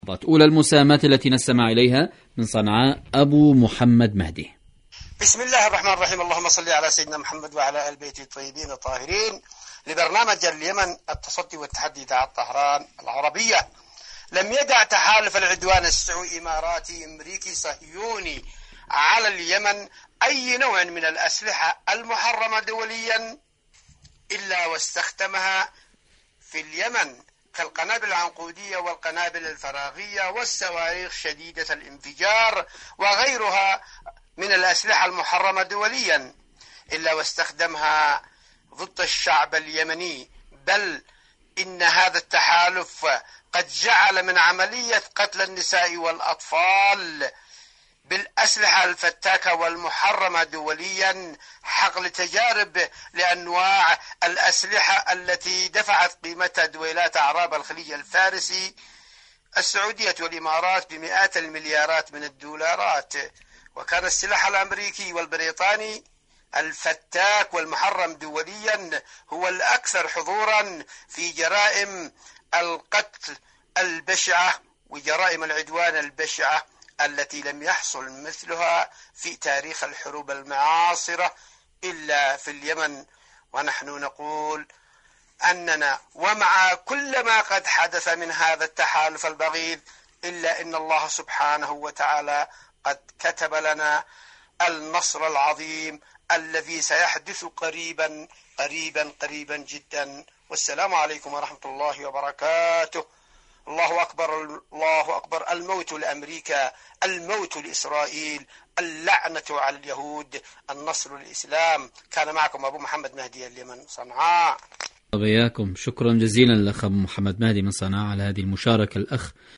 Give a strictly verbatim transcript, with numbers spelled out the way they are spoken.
أولى المساهمات التي نستمع إليها من صنعاء أبو محمد مهدي. بسم الله الرحمن الرحيم. اللهم صل على سيدنا محمد وعلى آل بيته الطيبين الطاهرين. لبرنامج اليمن التصدي والتحدي دعاة طهران العربية. لم يدع تحالف العدوان السعودي إماراتي أمريكي صهيوني على اليمن أي نوع من الأسلحة المحرمة دوليا إلا واستخدمها في اليمن، كالقنابل العنقودية والقنابل الفراغية والصواريخ شديدة الانفجار وغيرها من الأسلحة المحرمة دوليا، إلا واستخدمها ضد الشعب اليمني. بل إن هذا التحالف قد جعل من عملية قتل النساء والأطفال بالأسلحة الفتاكة والمحرمة دوليا حقل تجارب لأنواع الأسلحة التي دفعت قيمتها دويلات أعراب الخليج الفارسي السعودية والإمارات بمئات المليارات من الدولارات. وكان السلاح الأمريكي والبريطاني الفتاك والمحرم دوليا هو الأكثر حضورا في جرائم القتل البشعة وجرائم العدوان البشعة التي لم يحصل مثلها في تاريخ الحروب المعاصرة إلا في اليمن. ونحن نقول أننا ومع كل ما قد حدث من هذا التحالف البغيض إلا إن الله سبحانه وتعالى قد كتب لنا النصر العظيم الذي سيحدث قريبا قريبا قريبا جدا. والسلام عليكم ورحمة الله وبركاته. الله أكبر الله أكبر. الموت لأمريكا، الموت لإسرائيل، اللعنة على اليهود، النصر للإسلام. كان معكم أبو محمد مهدي اليمن صنعاء. وبياكم. شكرا جزيلا لأخ أبو محمد مهدي من صنعاء على هذه المشاركة. الأخ